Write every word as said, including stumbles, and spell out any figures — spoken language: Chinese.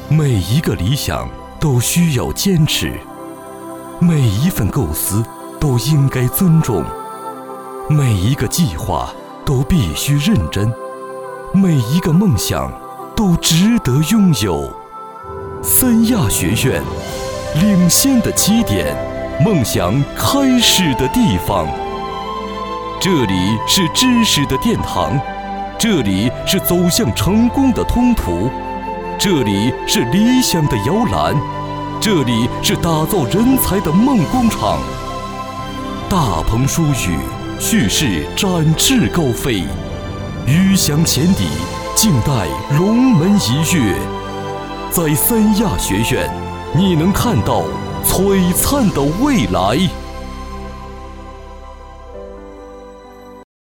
每一个理想都需要坚持，每一份构思都应该尊重，每一个计划都必须认真，每一个梦想都值得拥有。三亚学院，领先的起点，梦想开始的地方。这里是知识的殿堂，这里是走向成功的通途，这里是理想的摇篮，这里是打造人才的梦工厂。大鹏书语，叙事展翅高飞，鱼翔浅底，静待龙门一跃。在三亚学院，你能看到璀璨的未来。